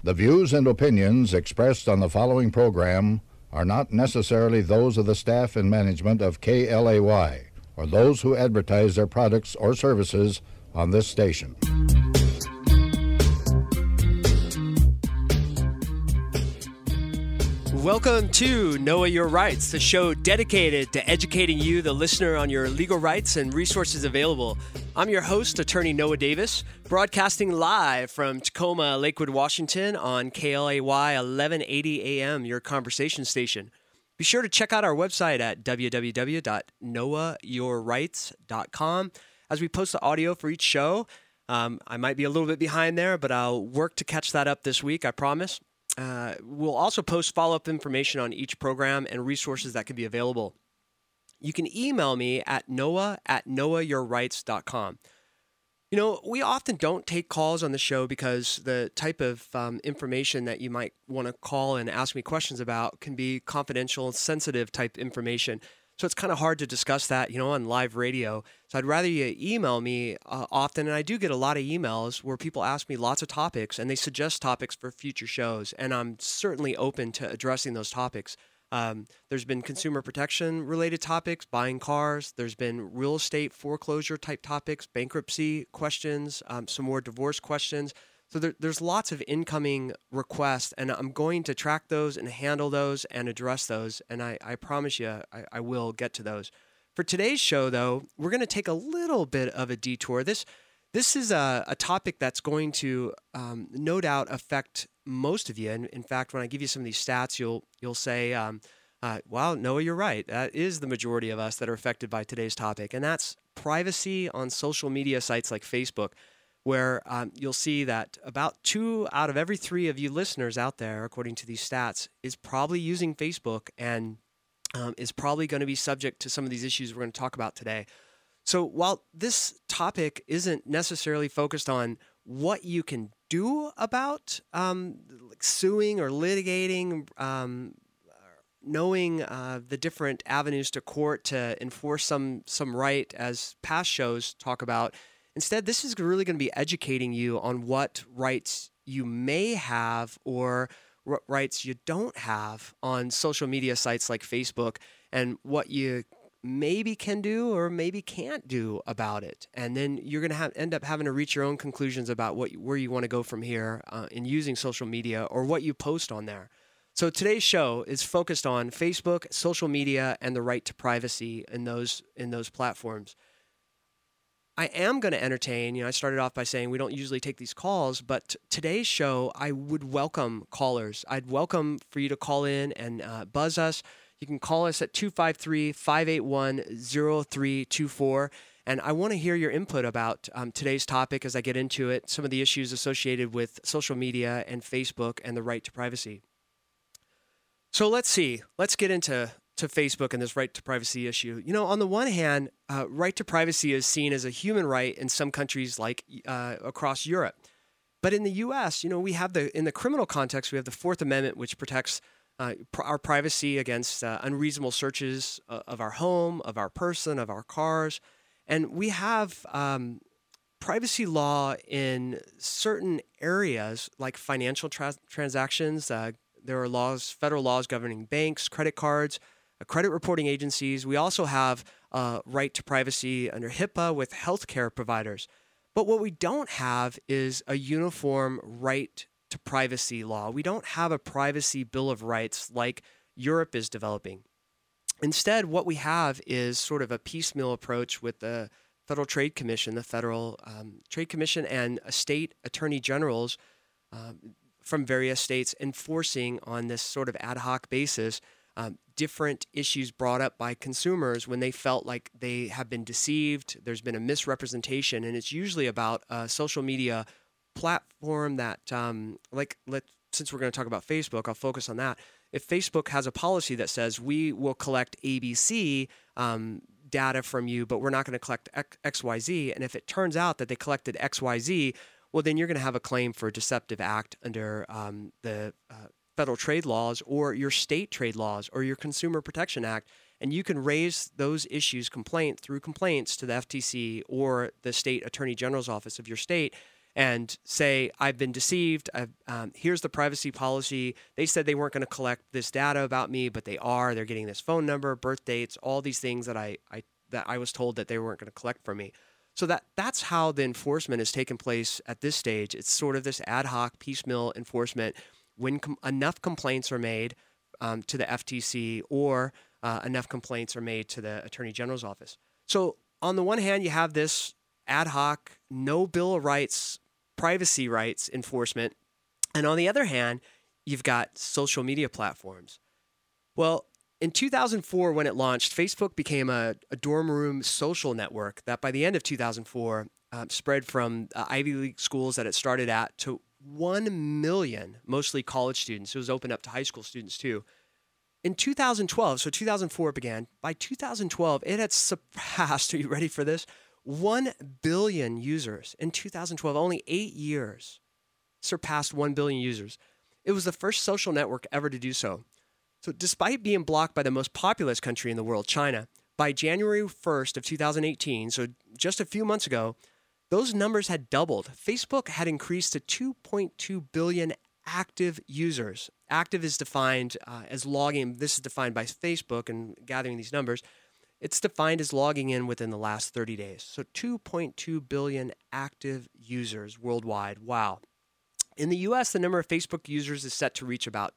The views and opinions expressed on the following program are not necessarily those of the staff and management of KLAY or those who advertise their products or services on this station. Welcome to Know Your Rights, the show dedicated to educating you, the listener, on your legal rights and resources available. I'm your host, Attorney Noah Davis, broadcasting live from Tacoma, Lakewood, Washington on KLAY 1180 AM, your conversation station. Be sure to check out our website at www.knowyourrights.com as we post the audio for each show. I might be a little bit behind there, but I'll work to catch that up this week, I promise. We'll also post follow-up information on each program and resources that can be available. You can email me at noah@knowyourrights.com. You know, we often don't take calls on the show because the type of information that you might want to call and ask me questions about can be confidential and sensitive type information. So it's kind of hard to discuss that, on live radio. So I'd rather you email me often. And I do get a lot of emails where people ask me lots of topics and they suggest topics for future shows. And I'm certainly open to addressing those topics. There's been consumer protection related topics, buying cars. There's been real estate foreclosure type topics, bankruptcy questions, some more divorce questions. So there's lots of incoming requests, and I'm going to track those and handle those and address those. And I promise you, I will get to those. For today's show, though, we're going to take a little bit of a detour. This is a topic that's going to no doubt affect most of you. And in fact, when I give you some of these stats, you'll say, "Wow, Noah, you're right. That is the majority of us that are affected by today's topic," and that's privacy on social media sites like Facebook, where you'll see that about 2 out of every 3 of you listeners out there, according to these stats, is probably using Facebook and is probably going to be subject to some of these issues we're going to talk about today. So while this topic isn't necessarily focused on what you can do about like suing or litigating, knowing the different avenues to court to enforce some right, as past shows talk about, instead, this is really going to be educating you on what rights you may have or what rights you don't have on social media sites like Facebook, and what you maybe can do or maybe can't do about it. And then you're going to end up having to reach your own conclusions about where you want to go from here in using social media or what you post on there. So today's show is focused on Facebook, social media, and the right to privacy in those platforms. I am going to entertain, I started off by saying we don't usually take these calls, but today's show, I would welcome callers. I'd welcome for you to call in and buzz us. You can call us at 253-581-0324. And I want to hear your input about today's topic as I get into it, some of the issues associated with social media and Facebook and the right to privacy. So let's see. Let's get into Facebook and this right to privacy issue. On the one hand, right to privacy is seen as a human right in some countries like across Europe. But in the U.S., we have in the criminal context, we have the Fourth Amendment, which protects our privacy against unreasonable searches of our home, of our person, of our cars. And we have privacy law in certain areas like financial transactions. There are federal laws governing banks, credit cards, credit reporting agencies. We also have right to privacy under HIPAA with healthcare providers. But what we don't have is a uniform right to privacy law. We don't have a privacy bill of rights like Europe is developing. Instead, what we have is sort of a piecemeal approach with the Federal Trade Commission, the Federal Trade Commission, and state attorney generals from various states enforcing on this sort of ad hoc basis different issues brought up by consumers when they felt like they have been deceived, there's been a misrepresentation, and it's usually about a social media platform that, since we're going to talk about Facebook, I'll focus on that. If Facebook has a policy that says we will collect ABC data from you, but we're not going to collect XYZ, and if it turns out that they collected XYZ, well, then you're going to have a claim for a deceptive act under the federal trade laws or your state trade laws or your Consumer Protection Act, and you can raise those issues through complaints to the FTC or the state attorney general's office of your state, and say, I've been deceived. Here's the privacy policy. They said they weren't going to collect this data about me, but they are. They're getting this phone number, birth dates, all these things that I was told that they weren't going to collect from me. So that's how the enforcement has taken place at this stage. It's sort of this ad hoc, piecemeal enforcement when enough complaints are made to the FTC or enough complaints are made to the Attorney General's office. So on the one hand, you have this ad hoc, no Bill of Rights, privacy rights enforcement. And on the other hand, you've got social media platforms. Well, in 2004, when it launched, Facebook became a dorm room social network that by the end of 2004 spread from Ivy League schools that it started at to 1 million, mostly college students. It was open up to high school students too. In 2012, so 2004 began, by 2012, it had surpassed, are you ready for this? 1 billion users. In 2012, only 8 years, surpassed 1 billion users. It was the first social network ever to do so. So despite being blocked by the most populous country in the world, China, by January 1st of 2018, so just a few months ago, those numbers had doubled. Facebook had increased to 2.2 billion active users. Active is defined as logging. This is defined by Facebook and gathering these numbers. It's defined as logging in within the last 30 days. So 2.2 billion active users worldwide. Wow. In the U.S., the number of Facebook users is set to reach about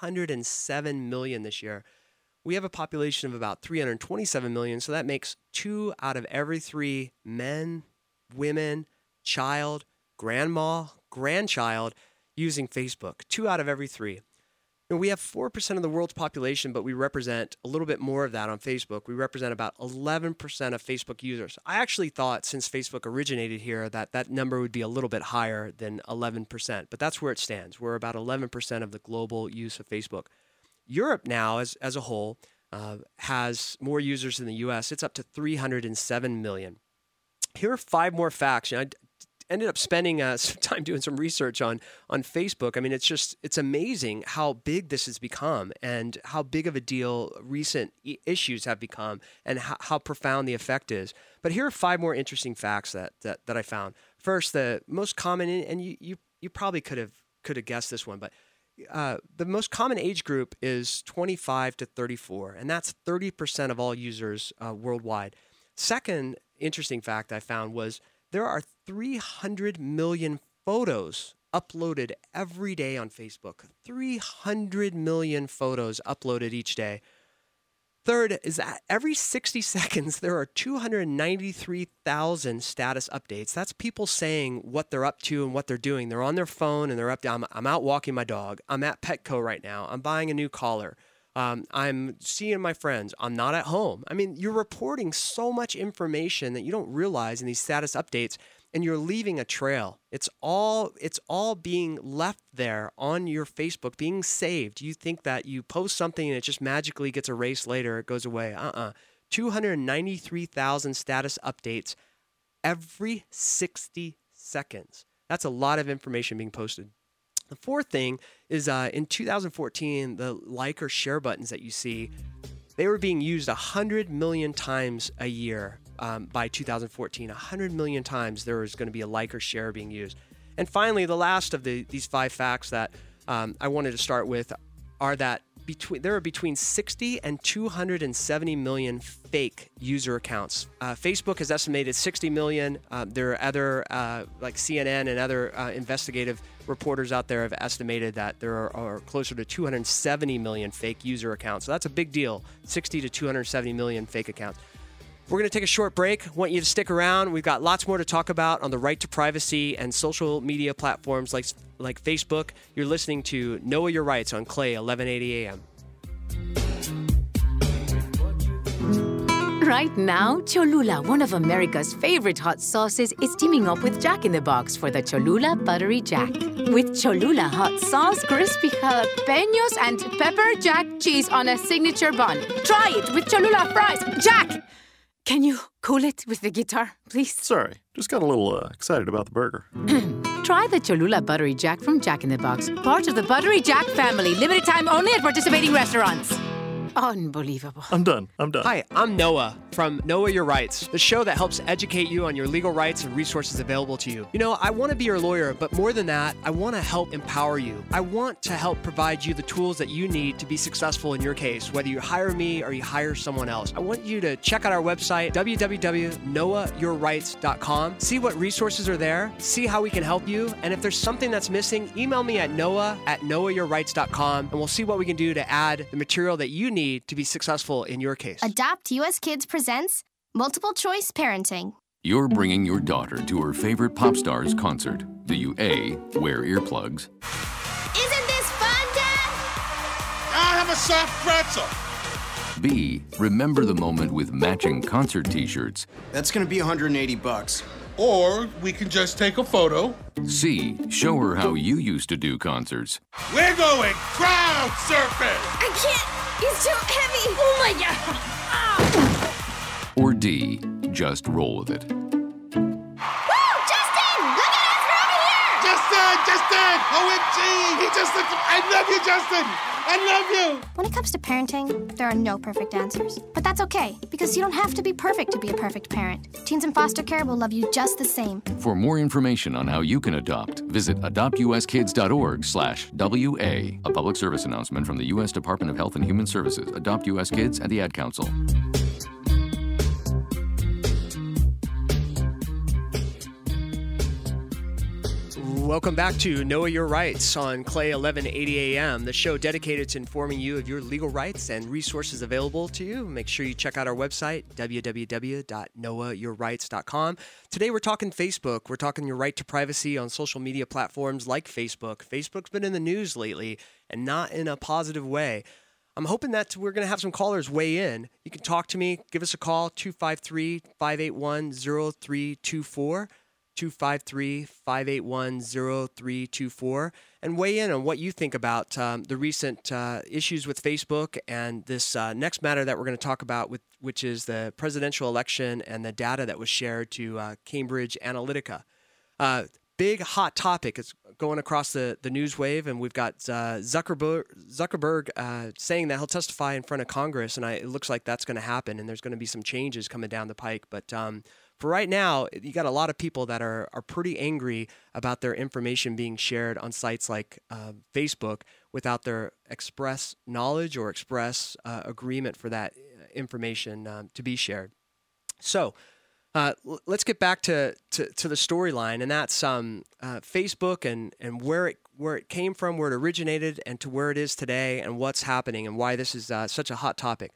207 million this year. We have a population of about 327 million, so that makes 2 out of every 3 men, women, child, grandma, grandchild using Facebook. 2 out of every 3. And we have 4% of the world's population, but we represent a little bit more of that on Facebook. We represent about 11% of Facebook users. I actually thought since Facebook originated here that number would be a little bit higher than 11%, but that's where it stands. We're about 11% of the global use of Facebook. Europe now, as a whole, has more users than the U.S. It's up to 307 million. Here are 5 more facts. I ended up spending some time doing some research on Facebook. I mean, it's amazing how big this has become and how big of a deal recent issues have become and how profound the effect is. But here are 5 more interesting facts that I found. First, the most common, and you probably could have guessed this one, but the most common age group is 25 to 34, and that's 30% of all users worldwide. Second interesting fact I found was there are 300 million photos uploaded every day on Facebook. 300 million photos uploaded each day. Third is that every 60 seconds, there are 293,000 status updates. That's people saying what they're up to and what they're doing. They're on their phone and they're up to, I'm out walking my dog. I'm at Petco right now. I'm buying a new collar. I'm seeing my friends. I'm not at home. I mean, you're reporting so much information that you don't realize in these status updates, and you're leaving a trail. It's all being left there on your Facebook, being saved. You think that you post something and it just magically gets erased later, it goes away. 293,000 status updates every 60 seconds. That's a lot of information being posted. The fourth thing is in 2014, the like or share buttons that you see, they were being used 100 million times a year by 2014. 100 million times there was going to be a like or share being used. And finally, the last of these 5 facts that I wanted to start with are that there are between 60 and 270 million fake user accounts. Facebook has estimated 60 million. There are other, like CNN and other investigative reporters out there have estimated that there are closer to 270 million fake user accounts. So that's a big deal, 60 to 270 million fake accounts. We're going to take a short break. I want you to stick around. We've got lots more to talk about on the right to privacy and social media platforms like Facebook. You're listening to Know Your Rights on Clay, 1180 AM. Right now, Cholula, one of America's favorite hot sauces, is teaming up with Jack in the Box for the Cholula Buttery Jack. With Cholula hot sauce, crispy jalapenos, and pepper jack cheese on a signature bun. Try it with Cholula fries. Jack! Can you cool it with the guitar, please? Sorry, just got a little excited about the burger. Try the Cholula Buttery Jack from Jack in the Box. Part of the Buttery Jack family. Limited time only at participating restaurants. Unbelievable. I'm done. Hi, I'm Noah from Noah Your Rights, the show that helps educate you on your legal rights and resources available to you. You know, I want to be your lawyer, but more than that, I want to help empower you. I want to help provide you the tools that you need to be successful in your case, whether you hire me or you hire someone else. I want you to check out our website, www.knowyourrights.com. See what resources are there, see how we can help you, and if there's something that's missing, email me at noah@knowyourrights.com, and we'll see what we can do to add the material that you need to be successful in your case. Adopt US Kids presents Multiple Choice Parenting. You're bringing your daughter to her favorite pop star's concert. Do you A, wear earplugs? Isn't this fun, Dad? I'll have a soft pretzel. B, remember the moment with matching concert t-shirts? That's gonna be $180. Or we can just take a photo. C, show her how you used to do concerts. We're going crowd surfing. I can't. It's too heavy. Oh my God. Or D, just roll with it. Woo! Justin! Look at us! We're over here! Justin! OMG! He just looked. I love you, Justin! I love you! When it comes to parenting, there are no perfect answers. But that's okay, because you don't have to be perfect to be a perfect parent. Teens in foster care will love you just the same. For more information on how you can adopt, visit adoptuskids.org/WA. A public service announcement from the U.S. Department of Health and Human Services, Adopt U.S. Kids, and the Ad Council. Welcome back to Know Your Rights on Clay 1180 AM, the show dedicated to informing you of your legal rights and resources available to you. Make sure you check out our website, www.knowyourrights.com. Today we're talking Facebook. We're talking your right to privacy on social media platforms like Facebook. Facebook's been in the news lately, and not in a positive way. I'm hoping that we're going to have some callers weigh in. You can talk to me. Give us a call, 253-581-0324. 253-581-0324, and weigh in on what you think about the recent issues with Facebook and this next matter that we're going to talk about, which is the presidential election and the data that was shared to Cambridge Analytica. Big hot topic. It's going across the news wave, and we've got Zuckerberg saying that he'll testify in front of Congress, and it looks like that's going to happen, and there's going to be some changes coming down the pike. But for right now, you got a lot of people that are pretty angry about their information being shared on sites like Facebook without their express knowledge or express agreement for that information to be shared. So let's get back to the storyline, and that's Facebook and where it came from, where it originated, and to where it is today, and what's happening, and why this is such a hot topic.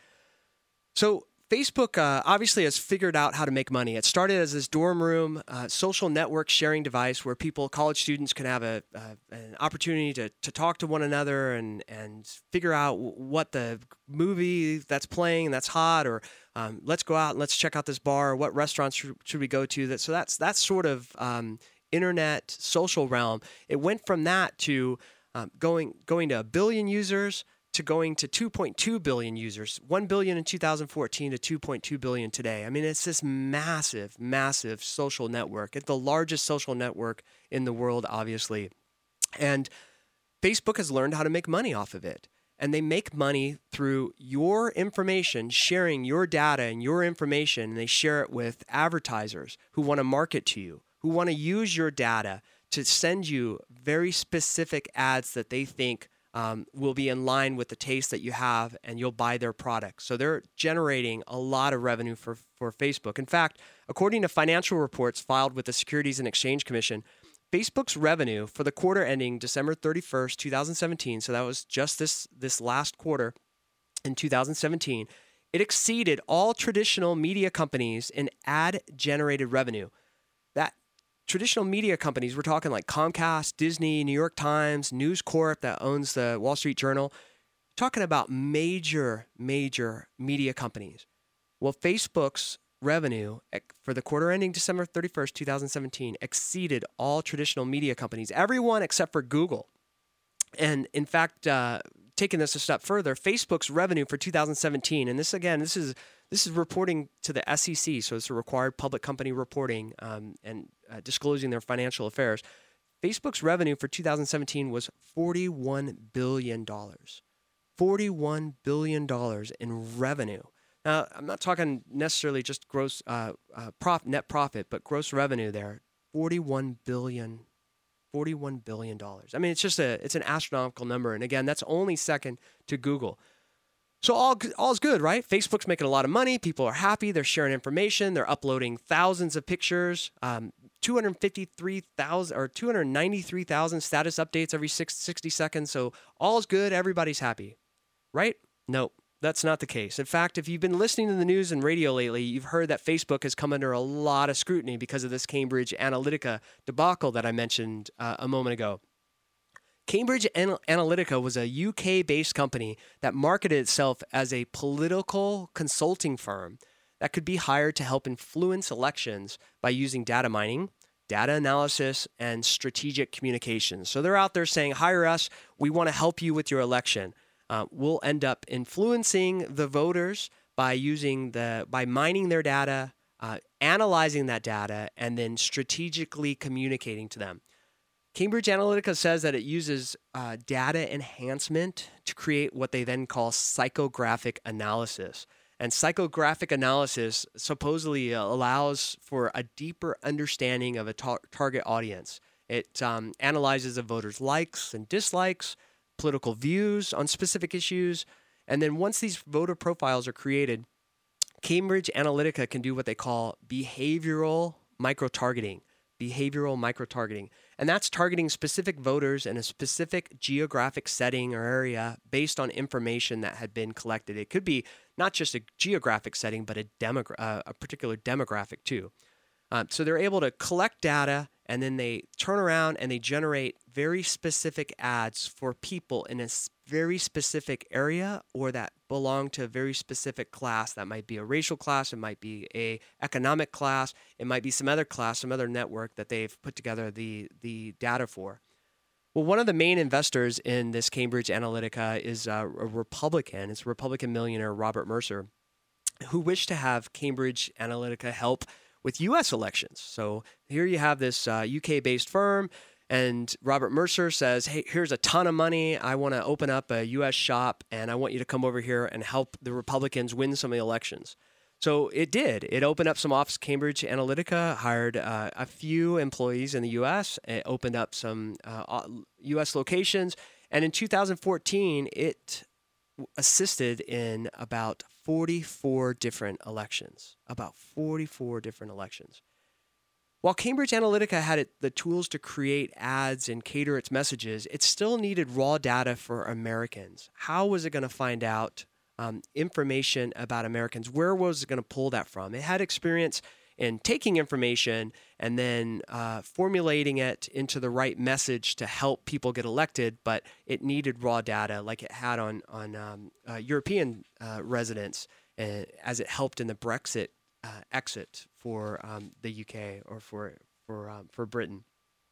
So Facebook obviously has figured out how to make money. It started as this dorm room social network sharing device where college students can have an opportunity to talk to one another and figure out what the movie that's playing that's hot, or let's go out and let's check out this bar, or what restaurants should we go to. So that's sort of internet social realm. It went from that to going to 1 billion users, to going to 2.2 billion users, 1 billion in 2014 to 2.2 billion today. I mean, it's this massive, massive social network. It's the largest social network in the world, obviously. And Facebook has learned how to make money off of it. And they make money through your information, sharing your data and your information, and they share it with advertisers who want to market to you, who want to use your data to send you very specific ads that they think will be in line with the taste that you have, and you'll buy their products. So they're generating a lot of revenue for Facebook. In fact, according to financial reports filed with the Securities and Exchange Commission, Facebook's revenue for the quarter ending December 31st, 2017, so that was just this last quarter in 2017, it exceeded all traditional media companies in ad-generated revenue. That traditional media companies, we're talking like Comcast, Disney, New York Times, News Corp that owns the Wall Street Journal, talking about major media companies. Well, Facebook's revenue for the quarter ending December 31st, 2017 exceeded all traditional media companies, everyone except for Google. And in fact, taking this a step further, Facebook's revenue for 2017, and this is reporting to the SEC, so it's a required public company reporting and disclosing their financial affairs. Facebook's revenue for 2017 was $41 billion. $41 $41 billion in revenue. Now, I'm not talking necessarily just gross net profit, but gross revenue there, $41 billion. I mean, it's an astronomical number. And again, that's only second to Google. So all's good, right? Facebook's making a lot of money. People are happy. They're sharing information. They're uploading thousands of pictures, 253,000 or 293,000 status updates every 60 seconds. So all's good. Everybody's happy, right? Nope. That's not the case. In fact, if you've been listening to the news and radio lately, you've heard that Facebook has come under a lot of scrutiny because of this Cambridge Analytica debacle that I mentioned a moment ago. Cambridge Analytica was a UK-based company that marketed itself as a political consulting firm that could be hired to help influence elections by using data mining, data analysis, and strategic communications. So they're out there saying, hire us. We want to help you with your election. We'll end up influencing the voters by mining their data, analyzing that data, and then strategically communicating to them. Cambridge Analytica says that it uses data enhancement to create what they then call psychographic analysis. And psychographic analysis supposedly allows for a deeper understanding of a target audience. It analyzes a voter's likes and dislikes, political views on specific issues. And then once these voter profiles are created, Cambridge Analytica can do what they call behavioral micro-targeting. And that's targeting specific voters in a specific geographic setting or area based on information that had been collected. It could be not just a geographic setting, but a particular demographic too. So they're able to collect data, and then they turn around and they generate very specific ads for people in a very specific area or that belong to a very specific class. That might be a racial class, it might be a economic class, it might be some other class, some other network that they've put together the data for. Well, one of the main investors in this Cambridge Analytica is a Republican. It's Republican millionaire Robert Mercer, who wished to have Cambridge Analytica help with U.S. elections. So here you have this UK-based firm, and Robert Mercer says, hey, here's a ton of money. I want to open up a U.S. shop, and I want you to come over here and help the Republicans win some of the elections. So it did. It opened up some office. Cambridge Analytica hired a few employees in the U.S. It opened up some U.S. locations. And in 2014, it assisted in about 44 different elections. While Cambridge Analytica had the tools to create ads and cater its messages, it still needed raw data for Americans. How was it going to find out information about Americans? Where was it going to pull that from? It had experience in taking information and then formulating it into the right message to help people get elected, but it needed raw data like it had on European residents as it helped in the Brexit exit for the UK or for Britain.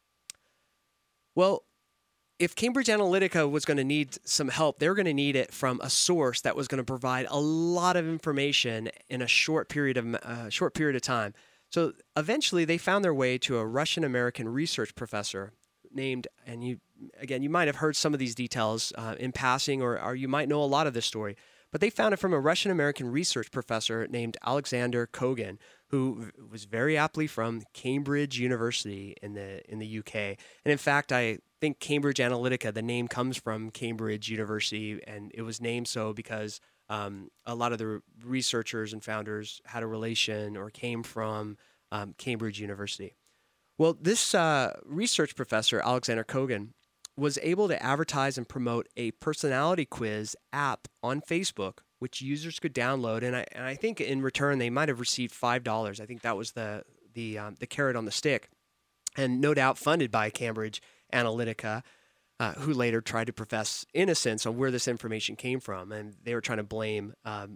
Well, if Cambridge Analytica was going to need some help, they were going to need it from a source that was going to provide a lot of information in a short period of time. So eventually, they found their way to a Russian-American research professor named, and you might have heard some of these details in passing, or you might know a lot of this story. But they found it from a Russian-American research professor named Alexander Kogan, who was very aptly from Cambridge University in the UK. And in fact, I think Cambridge Analytica, the name comes from Cambridge University, and it was named so because a lot of the researchers and founders had a relation or came from Cambridge University. Well, this research professor, Alexander Kogan, was able to advertise and promote a personality quiz app on Facebook, which users could download. And I think in return, they might have received $5. I think that was the carrot on the stick, and no doubt funded by Cambridge Analytica, who later tried to profess innocence on where this information came from. And they were trying to blame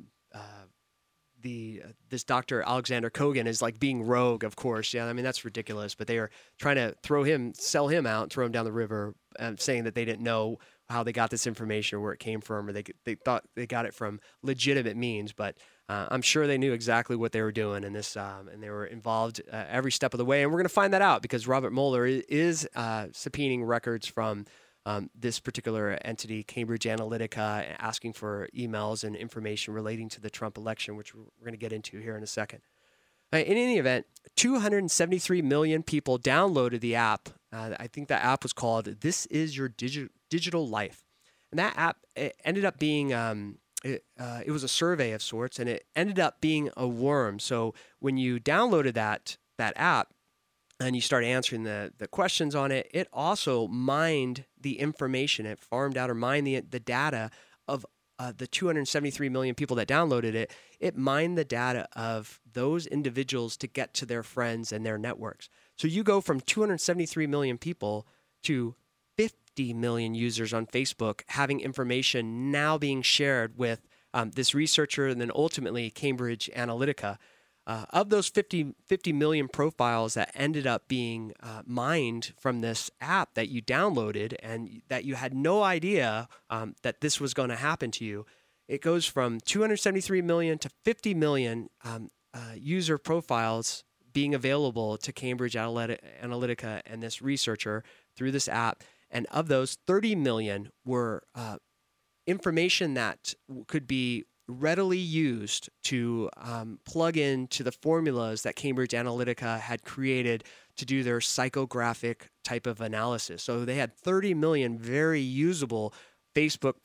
this Dr. Alexander Kogan is like being rogue, of course. Yeah, I mean, that's ridiculous. But they are trying to sell him out, throw him down the river, saying that they didn't know how they got this information or where it came from, or they thought they got it from legitimate means. But I'm sure they knew exactly what they were doing in this, and they were involved every step of the way. And we're going to find that out because Robert Mueller is subpoenaing records from this particular entity, Cambridge Analytica, asking for emails and information relating to the Trump election, which we're going to get into here in a second. In any event, 273 million people downloaded the app. I think that app was called This Is Your Digital Life. And that app ended up being, it was a survey of sorts, and it ended up being a worm. So when you downloaded that app and you started answering the questions on it, it also mined the information. It farmed out or mined the data of the 273 million people that downloaded it. It mined the data of those individuals to get to their friends and their networks. So you go from 273 million people to 50 million users on Facebook having information now being shared with this researcher and then ultimately Cambridge Analytica. Of those 50 million profiles that ended up being mined from this app that you downloaded and that you had no idea that this was going to happen to you, it goes from 273 million to 50 million user profiles being available to Cambridge Analytica and this researcher through this app. And of those, 30 million were information that could be readily used to plug into the formulas that Cambridge Analytica had created to do their psychographic type of analysis. So they had 30 million very usable Facebook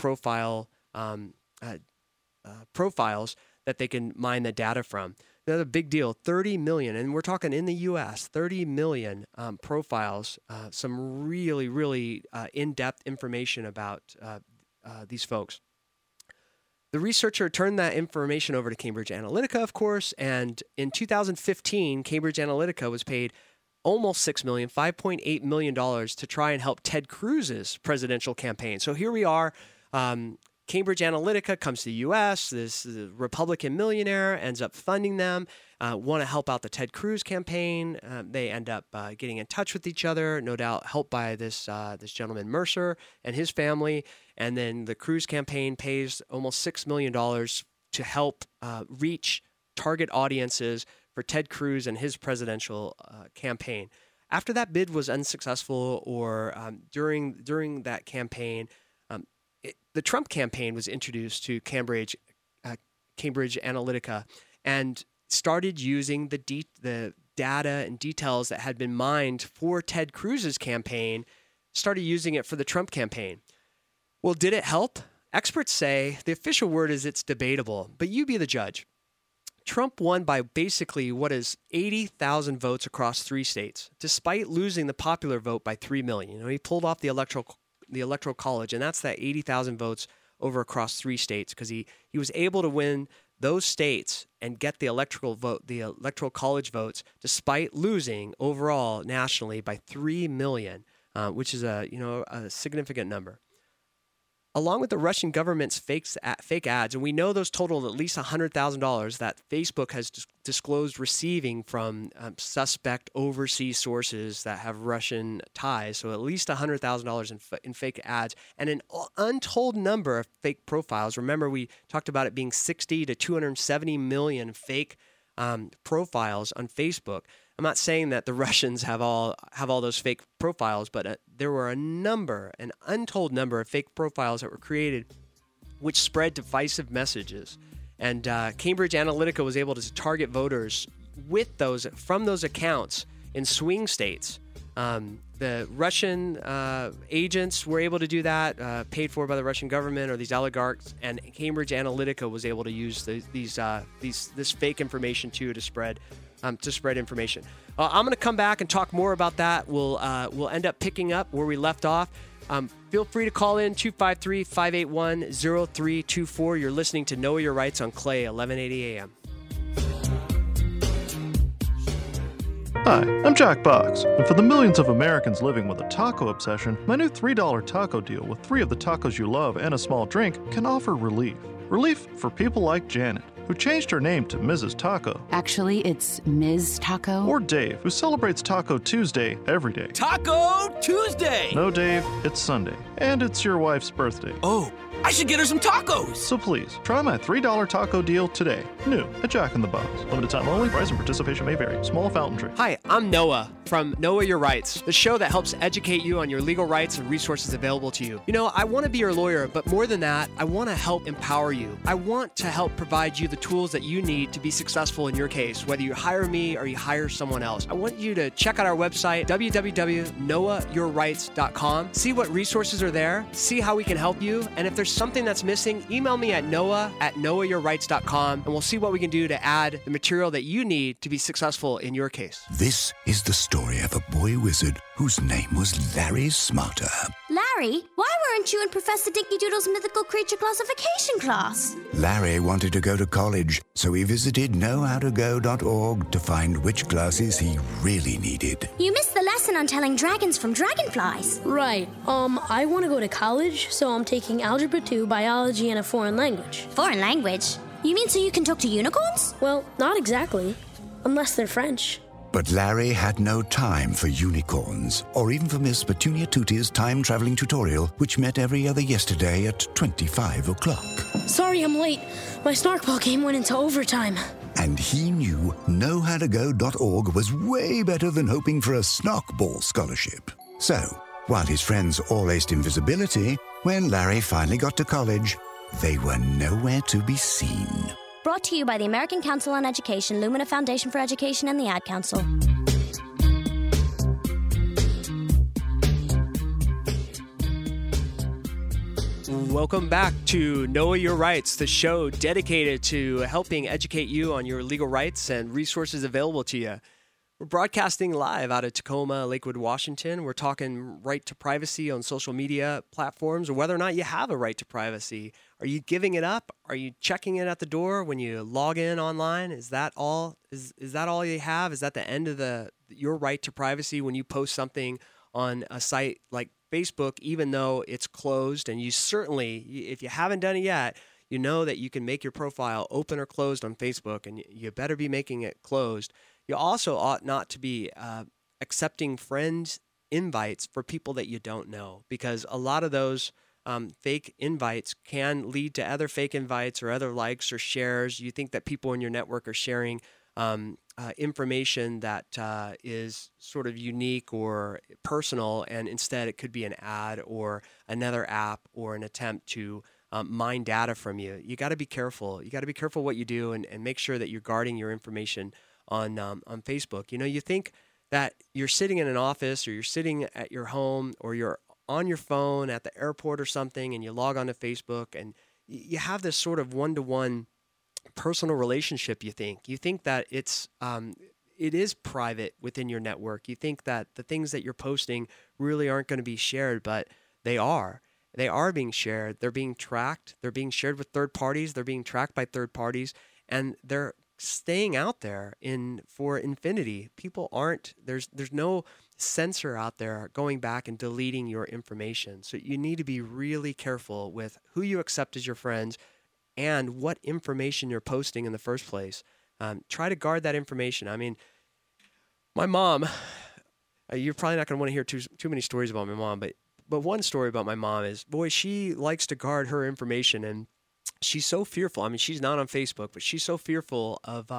profiles that they can mine the data from. That's a big deal. 30 million, and we're talking in the U.S., 30 million profiles, some really, really in-depth information about these folks. The researcher turned that information over to Cambridge Analytica, of course, and in 2015, Cambridge Analytica was paid almost $6 million, $5.8 million to try and help Ted Cruz's presidential campaign. So here we are. Cambridge Analytica comes to the U.S. This Republican millionaire ends up funding them, want to help out the Ted Cruz campaign. They end up getting in touch with each other, no doubt helped by this gentleman Mercer and his family. And then the Cruz campaign pays almost $6 million to help reach target audiences for Ted Cruz and his presidential campaign. After that bid was unsuccessful, or during that campaign, the Trump campaign was introduced to Cambridge Analytica and started using the data and details that had been mined for Ted Cruz's campaign, started using it for the Trump campaign. Well, did it help? Experts say the official word is it's debatable, but you be the judge. Trump won by basically what is 80,000 votes across 3 states, despite losing the popular vote by 3 million. He pulled off the electoral college, and that's that 80,000 votes over across 3 states, because he was able to win those states and get the electoral college votes, despite losing overall nationally by 3 million, which is a significant number. Along with the Russian government's fake ads, and we know those totaled at least $100,000 that Facebook has disclosed receiving from suspect overseas sources that have Russian ties. So at least $100,000 in fake ads and an untold number of fake profiles. Remember, we talked about it being 60 to 270 million fake profiles on Facebook. I'm not saying that the Russians have all those fake profiles, but there were an untold number of fake profiles that were created, which spread divisive messages. And Cambridge Analytica was able to target voters from those accounts in swing states. The Russian agents were able to do that, paid for by the Russian government or these oligarchs, and Cambridge Analytica was able to use this fake information to spread information. I'm going to come back and talk more about that. We'll end up picking up where we left off. Feel free to call in 253-581-0324. You're listening to Know Your Rights on Clay, 1180 AM. Hi, I'm Jack Box, and for the millions of Americans living with a taco obsession, my new $3 taco deal with 3 of the tacos you love and a small drink can offer relief. Relief for people like Janet, who changed her name to Mrs. Taco. Actually, it's Ms. Taco. Or Dave, who celebrates Taco Tuesday every day. Taco Tuesday! No, Dave, it's Sunday. And it's your wife's birthday. Oh, I should get her some tacos. So please, try my $3 taco deal today. New at Jack in the Box. Limited time only. Price and participation may vary. Small fountain drink. Hi, I'm Noah from Noah Your Rights, the show that helps educate you on your legal rights and resources available to you. You know, I want to be your lawyer, but more than that, I want to help empower you. I want to help provide you the tools that you need to be successful in your case, whether you hire me or you hire someone else. I want you to check out our website, www.knowyourrights.com. See what resources are there, see how we can help you, and if there's something that's missing, email me at noah@knowyourrights.com, and we'll see what we can do to add the material that you need to be successful in your case. This is the story of a boy wizard whose name was Larry Smarter. Larry, why weren't you in Professor Dinky Doodle's mythical creature classification class? Larry wanted to go to college, so he visited knowhowtogo.org to find which classes he really needed. You missed the lesson on telling dragons from dragonflies. Right. I want to go to college, so I'm taking Algebra 2, Biology, and a foreign language. Foreign language? You mean so you can talk to unicorns? Well, not exactly. Unless they're French. But Larry had no time for unicorns, or even for Miss Petunia Tuti's time-traveling tutorial, which met every other yesterday at 25 o'clock. Sorry I'm late. My Snarkball game went into overtime. And he knew knowhowtogo.org was way better than hoping for a Snarkball scholarship. So, while his friends all aced invisibility, when Larry finally got to college, they were nowhere to be seen. Brought to you by the American Council on Education, Lumina Foundation for Education, and the Ad Council. Welcome back to Know Your Rights, the show dedicated to helping educate you on your legal rights and resources available to you. We're broadcasting live out of Tacoma, Lakewood, Washington. We're talking right to privacy on social media platforms, or whether or not you have a right to privacy. Are you giving it up? Are you checking it at the door when you log in online? Is that all? Is that all you have? Is that the end of your right to privacy when you post something on a site like Facebook, even though it's closed? And you certainly, if you haven't done it yet, you know that you can make your profile open or closed on Facebook, and you better be making it closed. You also ought not to be accepting friend invites for people that you don't know, because a lot of those fake invites can lead to other fake invites or other likes or shares. You think that people in your network are sharing information that is sort of unique or personal, and instead it could be an ad or another app or an attempt to mine data from you. You got to be careful. You got to be careful what you do, and make sure that you're guarding your information on Facebook. You know, you think that you're sitting in an office, or you're sitting at your home, or you're on your phone at the airport or something, and you log on to Facebook, and you have this sort of one-to-one personal relationship. You think that it is private within your network. You think that the things that you're posting really aren't going to be shared, but they are. They are being shared. They're being tracked. They're being shared with third parties. They're being tracked by third parties, and they're staying out there for infinity. People aren't, there's no censor out there going back and deleting your information. So you need to be really careful with who you accept as your friends and what information you're posting in the first place. Try to guard that information. I mean, my mom, you're probably not going to want to hear too many stories about my mom, but one story about my mom is, boy, she likes to guard her information, and she's so fearful. I mean, she's not on Facebook, but she's so fearful of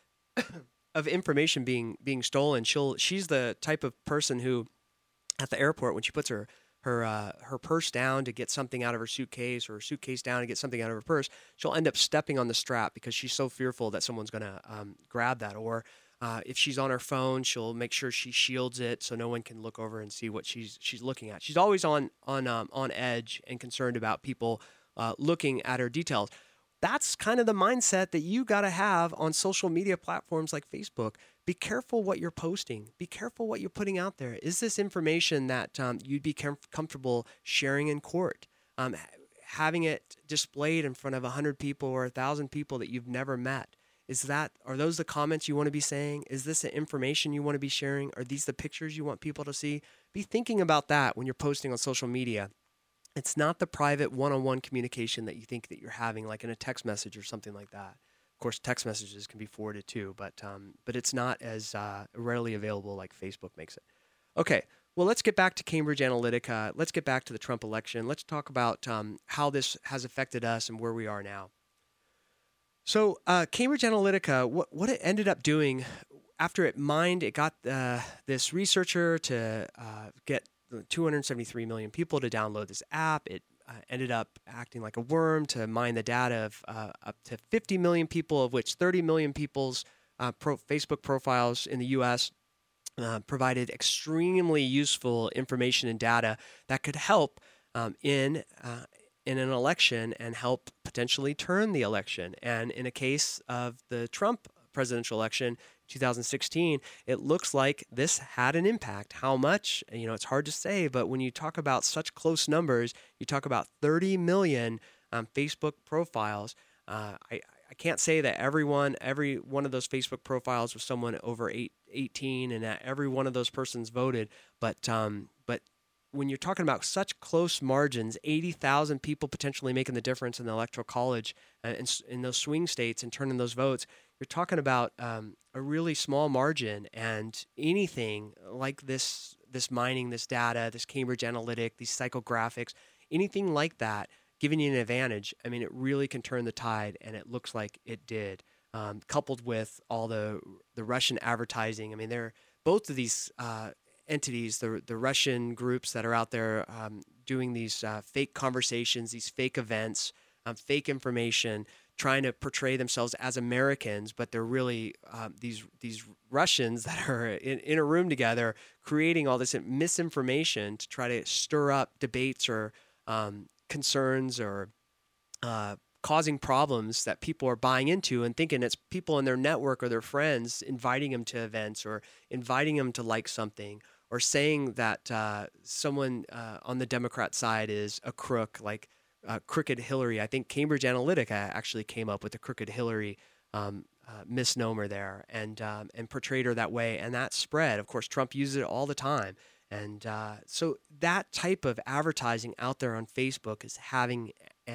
information being stolen. She's the type of person who, at the airport, when she puts her purse down to get something out of her suitcase, or her suitcase down to get something out of her purse, she'll end up stepping on the strap because she's so fearful that someone's going to grab that. Or if she's on her phone, she'll make sure she shields it so no one can look over and see what she's looking at. She's always on edge and concerned about people looking at her details. That's kind of the mindset that you got to have on social media platforms like Facebook. Be careful what you're posting. Be careful what you're putting out there. Is this information that you'd be comfortable sharing in court? Having it displayed in front of 100 people or 1,000 people that you've never met? Are those the comments you want to be saying? Is this the information you want to be sharing? Are these the pictures you want people to see? Be thinking about that when you're posting on social media. It's not the private one-on-one communication that you think that you're having, like in a text message or something like that. Of course, text messages can be forwarded too, but it's not as readily available like Facebook makes it. Okay, Well, let's get back to Cambridge Analytica. Let's get back to the Trump election. Let's talk about how this has affected us and where we are now. So Cambridge Analytica, what it ended up doing after it mined, it got this researcher to get 273 million people to download this app. It ended up acting like a worm to mine the data of up to 50 million people, of which 30 million people's Facebook profiles in the U.S. Provided extremely useful information and data that could help in an election and help potentially turn the election. And in a case of the Trump presidential election, 2016, it looks like this had an impact. How much? It's hard to say, but when you talk about such close numbers, you talk about 30 million Facebook profiles. I can't say that every one of those Facebook profiles was someone over 18 and that every one of those persons voted, but when you're talking about such close margins, 80,000 people potentially making the difference in the Electoral College in those swing states and turning those votes, you're talking about a really small margin. And anything like this mining, this data, this Cambridge Analytica, these psychographics, anything like that, giving you an advantage, I mean, it really can turn the tide, and it looks like it did. Coupled with all the Russian advertising, I mean, both of these entities, the Russian groups that are out there doing these fake conversations, these fake events, fake information, trying to portray themselves as Americans, but they're really these Russians that are in a room together, creating all this misinformation to try to stir up debates or concerns or causing problems that people are buying into and thinking it's people in their network or their friends inviting them to events or inviting them to like something or saying that someone on the Democrat side is a crook, like Crooked Hillary. I think Cambridge Analytica actually came up with the Crooked Hillary misnomer there and portrayed her that way, and that spread. Of course, Trump uses it all the time. And so that type of advertising out there on Facebook is having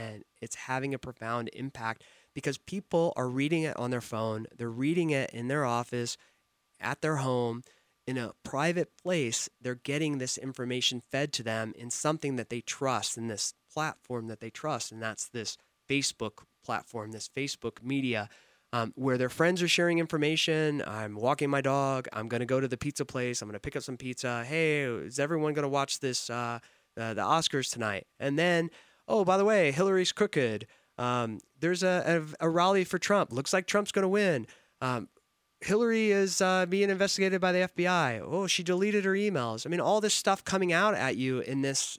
a profound impact because people are reading it on their phone. They're reading it in their office, at their home, in a private place. They're getting this information fed to them in something that they trust, in this platform that they trust, and that's this Facebook platform, this Facebook media. Where their friends are sharing information. I'm walking my dog. I'm going to go to the pizza place. I'm going to pick up some pizza. Hey, is everyone going to watch this, the Oscars tonight? And then, oh, by the way, Hillary's crooked. There's a rally for Trump. Looks like Trump's going to win. Hillary is being investigated by the FBI. Oh, she deleted her emails. I mean, all this stuff coming out at you in this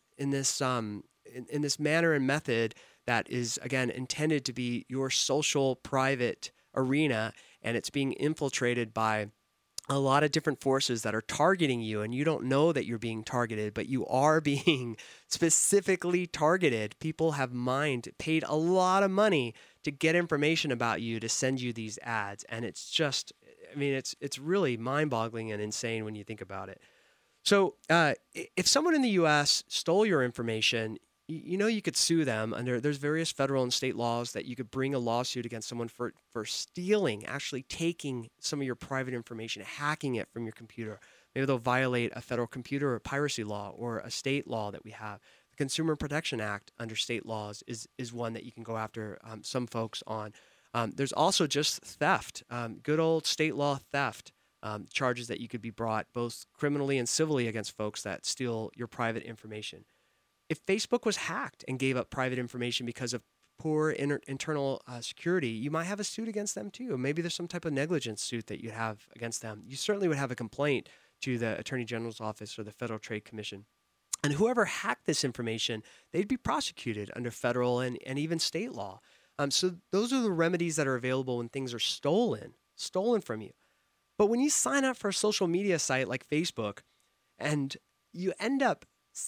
manner and method that is, again, intended to be your social private arena, and it's being infiltrated by a lot of different forces that are targeting you, and you don't know that you're being targeted, but you are being specifically targeted. People have paid a lot of money to get information about you, to send you these ads, and it's just, I mean, it's really mind-boggling and insane when you think about it. So if someone in the U.S. stole your information, you could sue them there's various federal and state laws that you could bring a lawsuit against someone for stealing, actually taking some of your private information, hacking it from your computer. Maybe they'll violate a federal computer or piracy law or a state law that we have. The Consumer Protection Act under state laws is one that you can go after some folks on. There's also just theft, good old state law theft. Charges that you could be brought both criminally and civilly against folks that steal your private information. If Facebook was hacked and gave up private information because of poor internal security, you might have a suit against them too. Maybe there's some type of negligence suit that you have against them. You certainly would have a complaint to the Attorney General's office or the Federal Trade Commission. And whoever hacked this information, they'd be prosecuted under federal and even state law. So those are the remedies that are available when things are stolen from you. But when you sign up for a social media site like Facebook and you end up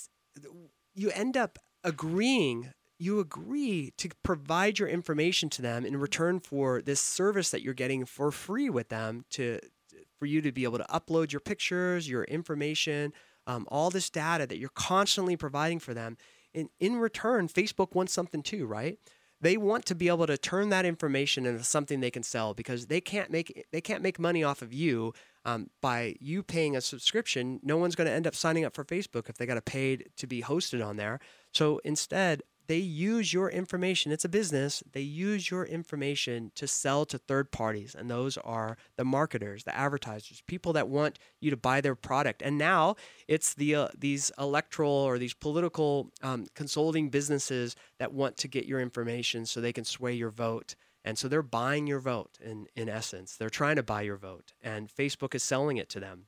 agreeing, you agree to provide your information to them in return for this service that you're getting for free with them for you to be able to upload your pictures, your information, all this data that you're constantly providing for them. In return, Facebook wants something too, right? They want to be able to turn that information into something they can sell because they can't make money off of you by you paying a subscription, no one's going to end up signing up for Facebook if they got paid to be hosted on there. So instead, they use your information. It's a business. They use your information to sell to third parties. And those are the marketers, the advertisers, people that want you to buy their product. And now it's these electoral or these political consulting businesses that want to get your information so they can sway your vote. And so they're buying your vote in essence. They're trying to buy your vote. And Facebook is selling it to them.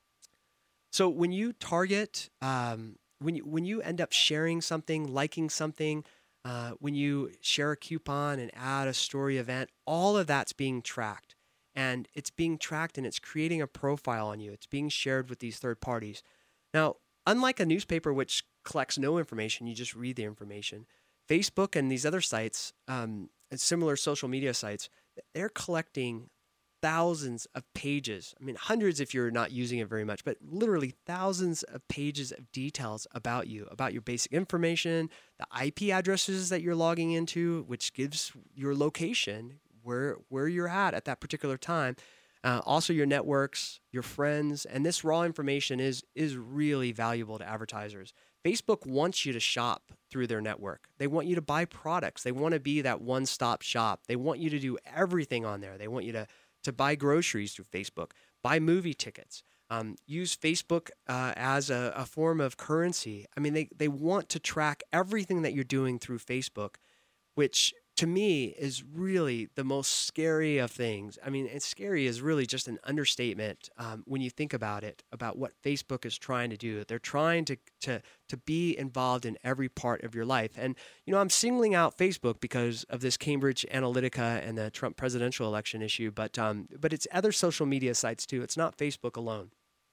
So when you target... When you end up sharing something, liking something, when you share a coupon and add a story event, all of that's being tracked. And it's being tracked and it's creating a profile on you. It's being shared with these third parties. Now, unlike a newspaper which collects no information, you just read the information, Facebook and these other sites, and similar social media sites, they're collecting thousands of pages. I mean, hundreds if you're not using it very much, but literally thousands of pages of details about you, about your basic information, the IP addresses that you're logging into, which gives your location, where you're at that particular time. Also your networks, your friends, and this raw information is really valuable to advertisers. Facebook wants you to shop through their network. They want you to buy products. They want to be that one-stop shop. They want you to do everything on there. They want you to buy groceries through Facebook, buy movie tickets, use Facebook as a form of currency. I mean, they want to track everything that you're doing through Facebook, which to me is really the most scary of things. I mean, it's scary is really just an understatement when you think about it, about what Facebook is trying to do. They're trying to be involved in every part of your life. And, I'm singling out Facebook because of this Cambridge Analytica and the Trump presidential election issue, but it's other social media sites too. It's not Facebook alone.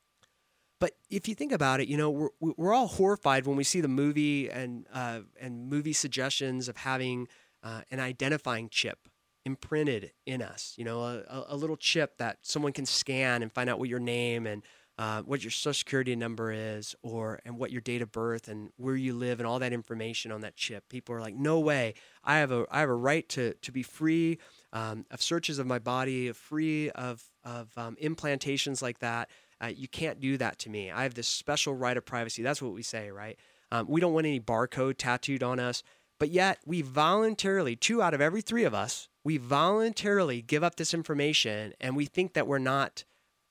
But if you think about it, we're all horrified when we see the movie and movie suggestions of having an identifying chip imprinted in us, a little chip that someone can scan and find out what your name and what your social security number is, and what your date of birth and where you live and all that information on that chip. People are like, no way. I have a right to be free of searches of my body, free of implantations like that. You can't do that to me. I have this special right of privacy. That's what we say, right? We don't want any barcode tattooed on us. But yet we voluntarily, 2 out of every 3 of us, we voluntarily give up this information, and we think that we're not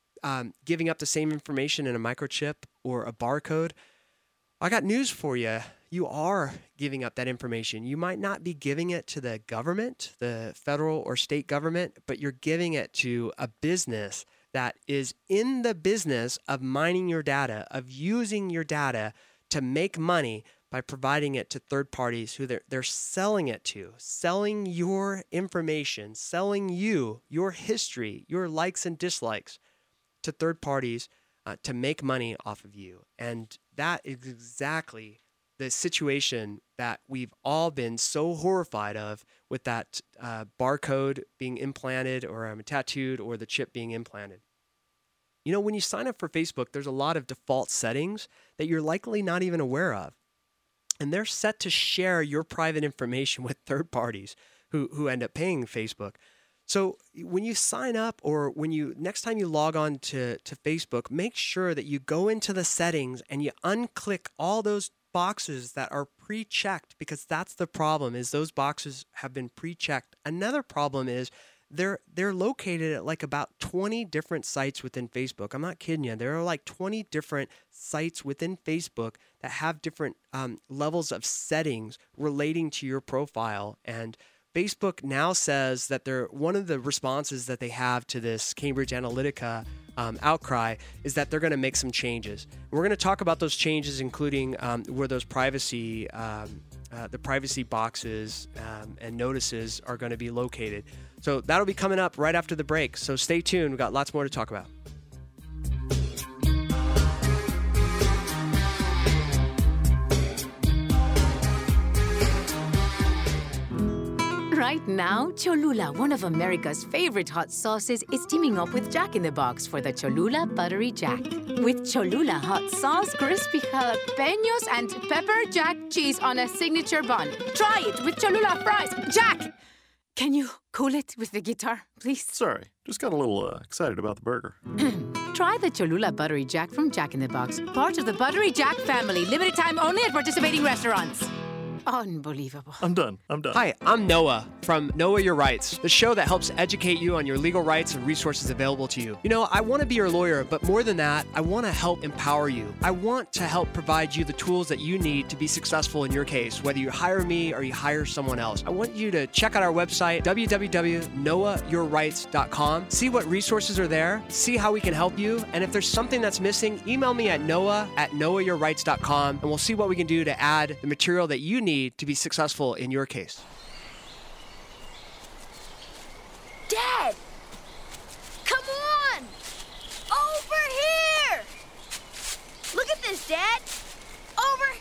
giving up the same information in a microchip or a barcode. I got news for you. You are giving up that information. You might not be giving it to the government, the federal or state government, but you're giving it to a business that is in the business of mining your data, of using your data to make money by providing it to third parties who they're selling it to, selling your information, selling you, your history, your likes and dislikes to third parties to make money off of you. And that is exactly the situation that we've all been so horrified of, with that barcode being implanted or tattooed, or the chip being implanted. When you sign up for Facebook, there's a lot of default settings that you're likely not even aware of. And they're set to share your private information with third parties who end up paying Facebook. So when you sign up, or next time you log on to Facebook, make sure that you go into the settings and you unclick all those boxes that are pre-checked, because that's the problem, is those boxes have been pre-checked. Another problem is they're located at like about 20 different sites within Facebook. I'm not kidding you. There are like 20 different sites within Facebook that have different levels of settings relating to your profile. And Facebook now says that one of the responses that they have to this Cambridge Analytica outcry is that they're going to make some changes. We're going to talk about those changes, including where those privacy boxes and notices are going to be located. So that'll be coming up right after the break. So stay tuned. We've got lots more to talk about. Right now, Cholula, one of America's favorite hot sauces, is teaming up with Jack in the Box for the Cholula Buttery Jack. With Cholula hot sauce, crispy jalapenos, and pepper jack cheese on a signature bun. Try it with Cholula fries. Jack! Can you cool it with the guitar, please? Sorry, just got a little excited about the burger. Try the Cholula Buttery Jack from Jack in the Box, part of the Buttery Jack family. Limited time only at participating restaurants. Unbelievable. I'm done. Hi, I'm Noah from Noah Your Rights, the show that helps educate you on your legal rights and resources available to you. You know, I want to be your lawyer, but more than that, I want to help empower you. I want to help provide you the tools that you need to be successful in your case, whether you hire me or you hire someone else. I want you to check out our website, www.noahyourrights.com. See what resources are there, see how we can help you, and if there's something that's missing, email me at noah@noahyourrights.com, and we'll see what we can do to add the material that you need to be successful in your case. Dad! Come on! Over here! Look at this, Dad! Over!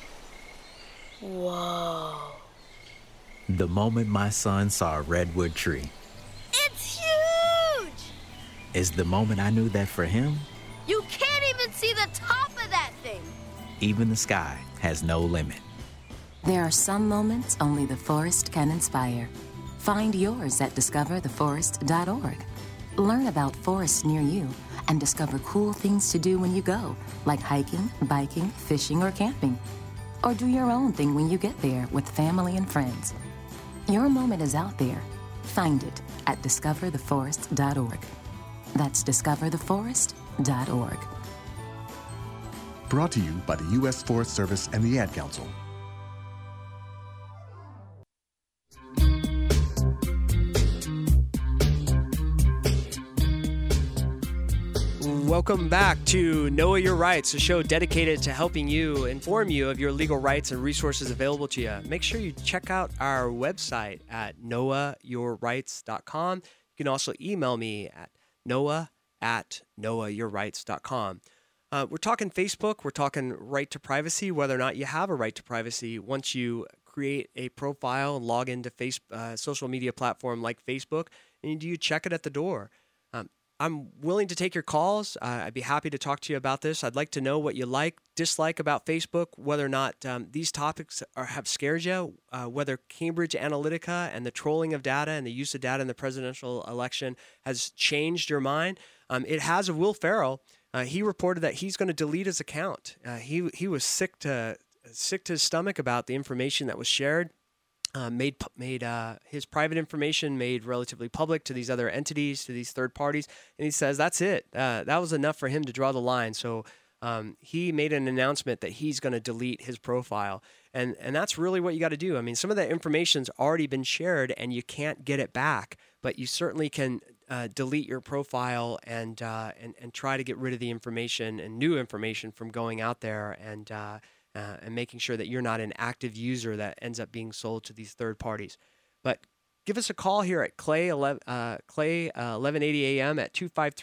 Whoa. The moment my son saw a redwood tree. It's huge! Is the moment I knew that for him, You can't even see the top of that thing! even the sky has no limit. There are some moments only the forest can inspire. Find yours at discovertheforest.org. Learn about forests near you and discover cool things to do when you go, like hiking, biking, fishing, or camping. Or do your own thing when you get there with family and friends. Your moment is out there. Find it at discovertheforest.org. That's discovertheforest.org. Brought to you by the U.S. Forest Service and the Ad Council. Welcome back to Noah Your Rights, a show dedicated to helping you inform you of your legal rights and resources available to you. Make sure you check out our website at noahyourrights.com. You can also email me at noah@noahyourrights.com. We're talking Facebook. We're talking right to privacy, whether or not you have a right to privacy once you create a profile and log into social media platform like Facebook, and do you check it at the door? I'm willing to take your calls. I'd be happy to talk to you about this. I'd like to know what you like, dislike about Facebook, whether or not these topics have scared you, whether Cambridge Analytica and the trolling of data and the use of data in the presidential election has changed your mind. It has of Will Ferrell. He reported that he's going to delete his account. He was sick to his stomach about the information that was shared. Made his private information made relatively public to these other entities, to these third parties, and he says that's it. That was enough for him to draw the line. So he made an announcement that he's going to delete his profile, and that's really what you got to do. I mean, some of that information's already been shared, and you can't get it back, but you certainly can delete your profile and try to get rid of the information and new information from going out there and making sure that you're not an active user that ends up being sold to these third parties. But give us a call here at Clay 1180 AM at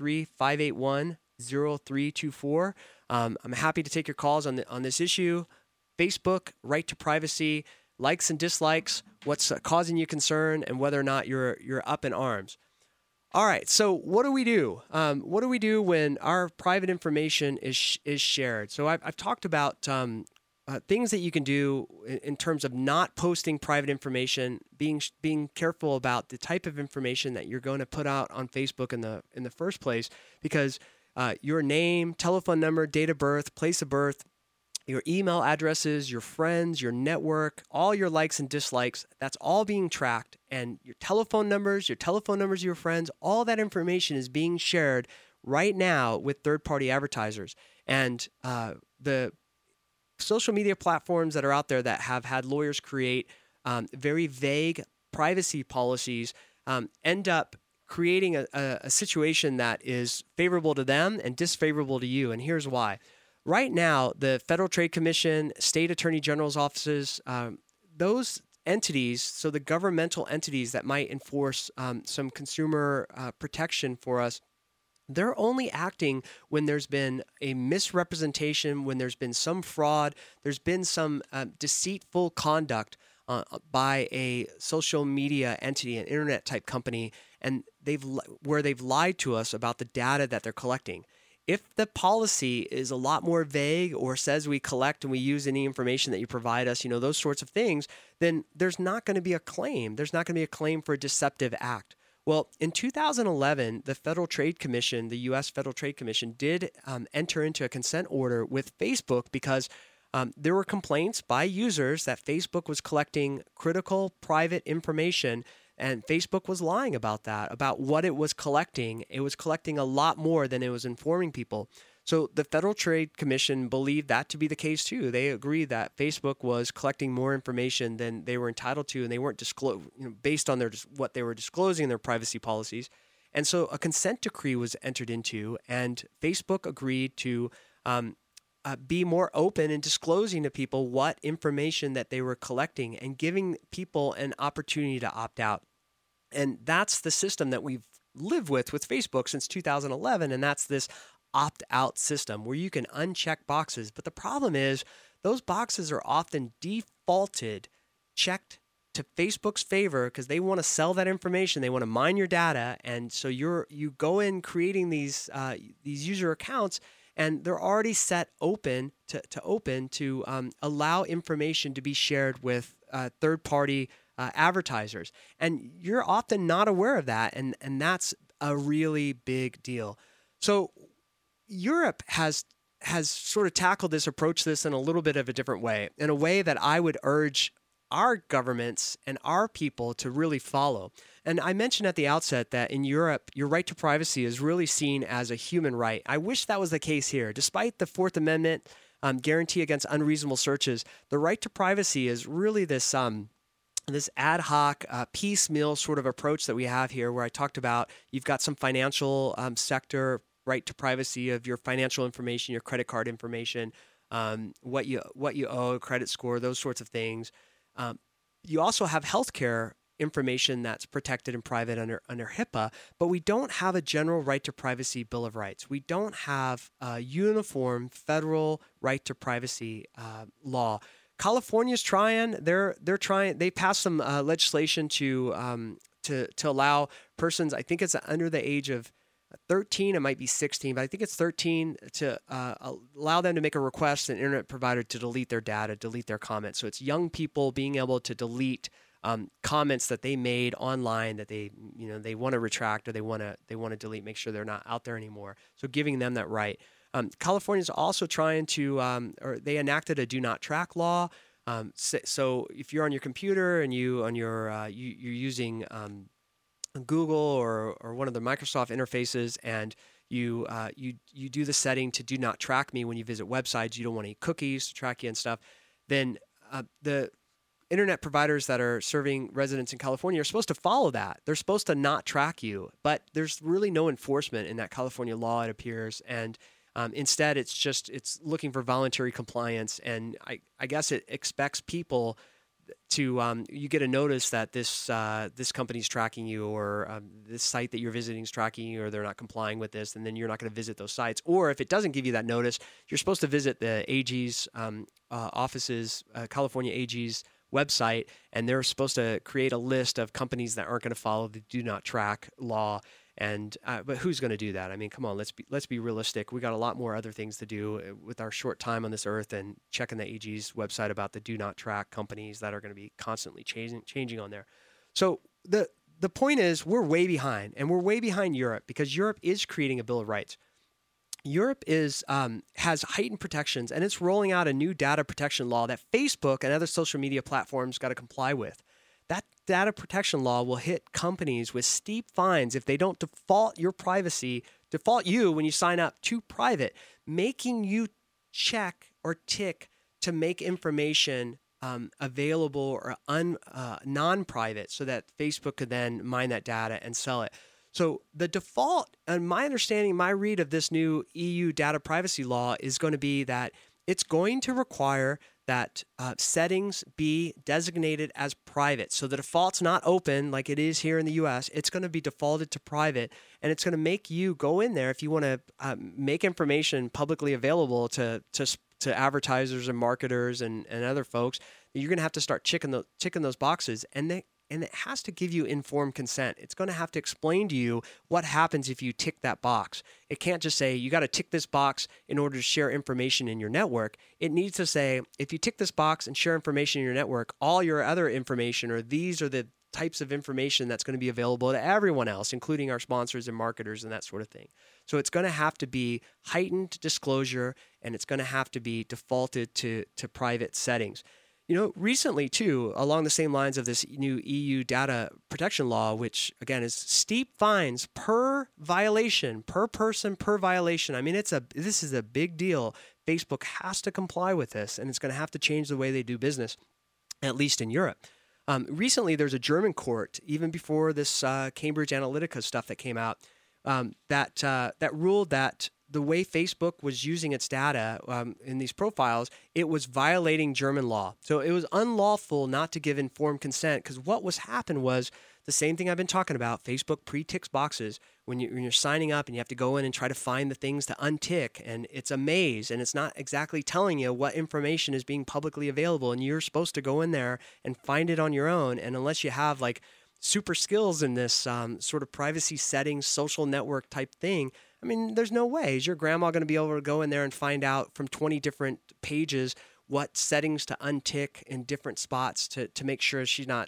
253-581-0324. I'm happy to take your calls on this issue. Facebook, right to privacy, likes and dislikes, what's causing you concern, and whether or not you're up in arms. All right, so what do we do? What do we do when our private information is shared? So I've talked about things that you can do in terms of not posting private information, being careful about the type of information that you're going to put out on Facebook in the first place, because your name, telephone number, date of birth, place of birth, your email addresses, your friends, your network, all your likes and dislikes, that's all being tracked. And your telephone numbers of your friends, all that information is being shared right now with third-party advertisers. And the social media platforms that are out there that have had lawyers create very vague privacy policies end up creating a situation that is favorable to them and disfavorable to you. And here's why. Right now, the Federal Trade Commission, state attorney general's offices, those entities, so the governmental entities that might enforce some consumer protection for us, they're only acting when there's been a misrepresentation, when there's been some fraud, there's been some deceitful conduct by a social media entity, an internet type company, and where they've lied to us about the data that they're collecting. if the policy is a lot more vague or says we collect and we use any information that you provide us, those sorts of things, then there's not going to be a claim. There's not going to be a claim for a deceptive act. Well, in 2011, the Federal Trade Commission, the U.S. Federal Trade Commission, did enter into a consent order with Facebook because there were complaints by users that Facebook was collecting critical private information, and Facebook was lying about that, about what it was collecting. It was collecting a lot more than it was informing people. So the Federal Trade Commission believed that to be the case too. They agreed that Facebook was collecting more information than they were entitled to, and they weren't based on what they were disclosing in their privacy policies. And so a consent decree was entered into, and Facebook agreed to be more open in disclosing to people what information that they were collecting and giving people an opportunity to opt out. And that's the system that we've lived with Facebook since 2011, and that's this opt-out system where you can uncheck boxes. But the problem is those boxes are often defaulted, checked to Facebook's favor because they want to sell that information. They want to mine your data. And so you go in creating these user accounts, and they're already set open to allow information to be shared with third-party advertisers. And you're often not aware of that, and that's a really big deal. So Europe has sort of tackled this, approached this in a little bit of a different way, in a way that I would urge our governments and our people to really follow. And I mentioned at the outset that in Europe, your right to privacy is really seen as a human right. I wish that was the case here. Despite the Fourth Amendment guarantee against unreasonable searches, the right to privacy is really this ad hoc, piecemeal sort of approach that we have here, where I talked about you've got some financial sector right to privacy of your financial information, your credit card information, what you owe, credit score, those sorts of things. You also have healthcare information that's protected and private under HIPAA, but we don't have a general right to privacy Bill of Rights. We don't have a uniform federal right to privacy law. California's trying. They're trying. They passed some legislation to allow persons, I think it's under the age of 13, it might be 16, but I think it's 13, to allow them to make a request to an internet provider to delete their data, delete their comments. So it's young people being able to delete comments that they made online that they want to retract, or they want to delete, make sure they're not out there anymore. So giving them that right. California's also trying to, or they enacted a do not track law. So if you're on your computer and you're using Google or one of the Microsoft interfaces, and you do the setting to do not track me when you visit websites, you don't want any cookies to track you and stuff, then the internet providers that are serving residents in California are supposed to follow that. They're supposed to not track you, but there's really no enforcement in that California law, it appears, and instead it's looking for voluntary compliance, and I guess it expects people to you get a notice that this company's tracking you, or this site that you're visiting is tracking you, or they're not complying with this, and then you're not going to visit those sites. Or if it doesn't give you that notice, you're supposed to visit the AG's offices, California AG's website, and they're supposed to create a list of companies that aren't going to follow the do not track law. And but who's going to do that? I mean, come on, let's be realistic. We got a lot more other things to do with our short time on this earth than checking the AG's website about the do not track companies that are going to be constantly changing on there. So the point is, we're way behind, and we're way behind Europe, because Europe is creating a Bill of Rights. Europe has heightened protections, and it's rolling out a new data protection law that Facebook and other social media platforms got to comply with. That data protection law will hit companies with steep fines if they don't default you when you sign up to private, making you check or tick to make information available or non-private, so that Facebook could then mine that data and sell it. So the default, and my understanding, my read of this new EU data privacy law is going to be that it's going to require that settings be designated as private. So the default's not open like it is here in the U.S. It's going to be defaulted to private, and it's going to make you go in there if you want to make information publicly available to advertisers and marketers and other folks. You're going to have to start checking those boxes, and and it has to give you informed consent. It's going to have to explain to you what happens if you tick that box. It can't just say you got to tick this box in order to share information in your network. It needs to say, if you tick this box and share information in your network, all your other information, or these are the types of information that's going to be available to everyone else, including our sponsors and marketers and that sort of thing. So it's going to have to be heightened disclosure, and it's going to have to be defaulted to private settings. You know, recently too, along the same lines of this new EU data protection law, which again is steep fines per violation, per person, per violation. I mean, this is a big deal. Facebook has to comply with this, and it's going to have to change the way they do business, at least in Europe. Recently, there's a German court, even before this Cambridge Analytica stuff that came out, that ruled that the way Facebook was using its data in these profiles, it was violating German law. So it was unlawful not to give informed consent, because what was happened was the same thing I've been talking about. Facebook pre-ticks boxes when you're signing up, and you have to go in and try to find the things to untick, and it's a maze, and it's not exactly telling you what information is being publicly available, and you're supposed to go in there and find it on your own. And unless you have like super skills in this sort of privacy settings, social network type thing, I mean, there's no way. Is your grandma going to be able to go in there and find out from 20 different pages what settings to untick in different spots to make sure she's not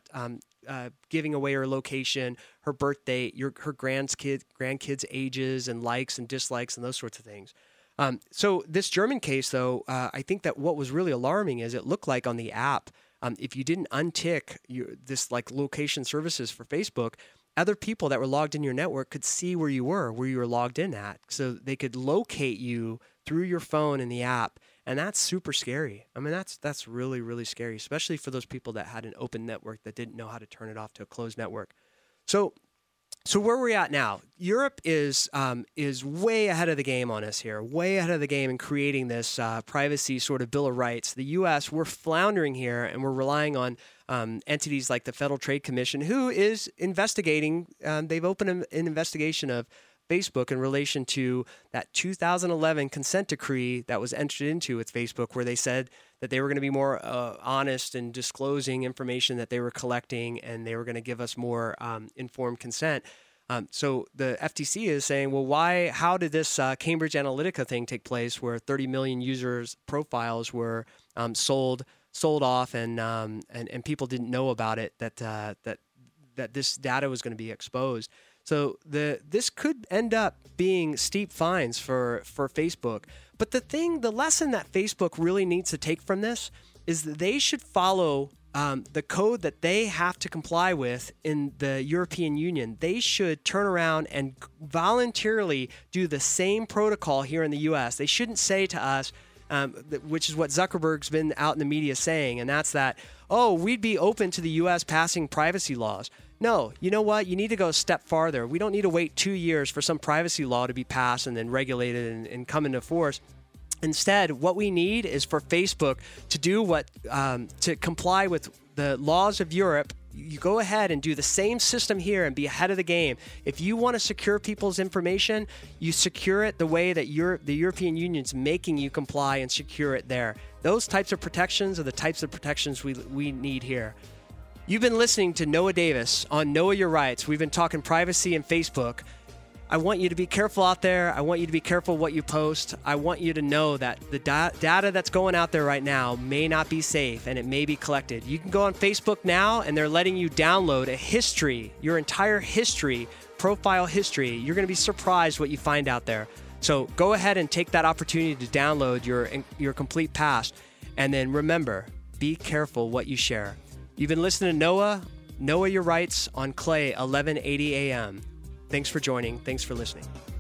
giving away her location, her birth date, her grandkids' ages and likes and dislikes and those sorts of things. So this German case, though, I think that what was really alarming is it looked like on the app, if you didn't untick this like location services for Facebook, other people that were logged in your network could see where you were logged in at. So they could locate you through your phone in the app. And that's super scary. I mean, that's really, really scary, especially for those people that had an open network that didn't know how to turn it off to a closed network. So where we're at now, Europe is way ahead of the game on us here, way ahead of the game in creating this privacy sort of Bill of Rights. The U.S., we're floundering here, and we're relying on entities like the Federal Trade Commission, who is investigating. They've opened an investigation of Facebook in relation to that 2011 consent decree that was entered into with Facebook, where they said that they were going to be more honest in disclosing information that they were collecting, and they were going to give us more informed consent. So the FTC is saying, well, how did this Cambridge Analytica thing take place, where 30 million users' profiles were sold off, and people didn't know about it, that this data was going to be exposed. So this could end up being steep fines for Facebook. But the lesson that Facebook really needs to take from this is that they should follow the code that they have to comply with in the European Union. They should turn around and voluntarily do the same protocol here in the U.S. They shouldn't say to us, which is what Zuckerberg's been out in the media saying, and that's that, we'd be open to the U.S. passing privacy laws. No, you know what? You need to go a step farther. We don't need to wait 2 years for some privacy law to be passed and then regulated and come into force. Instead, what we need is for Facebook to do to comply with the laws of Europe. You go ahead and do the same system here and be ahead of the game. If you want to secure people's information, you secure it the way that the European Union's making you comply and secure it there. Those types of protections are the types of protections we need here. You've been listening to Noah Davis on Know Your Rights. We've been talking privacy and Facebook. I want you to be careful out there. I want you to be careful what you post. I want you to know that the data that's going out there right now may not be safe, and it may be collected. You can go on Facebook now, and they're letting you download a history, your entire history, profile history. You're going to be surprised what you find out there. So go ahead and take that opportunity to download your complete past. And then remember, be careful what you share. You've been listening to Noah Your Rights on Clay 1180 AM. Thanks for joining. Thanks for listening.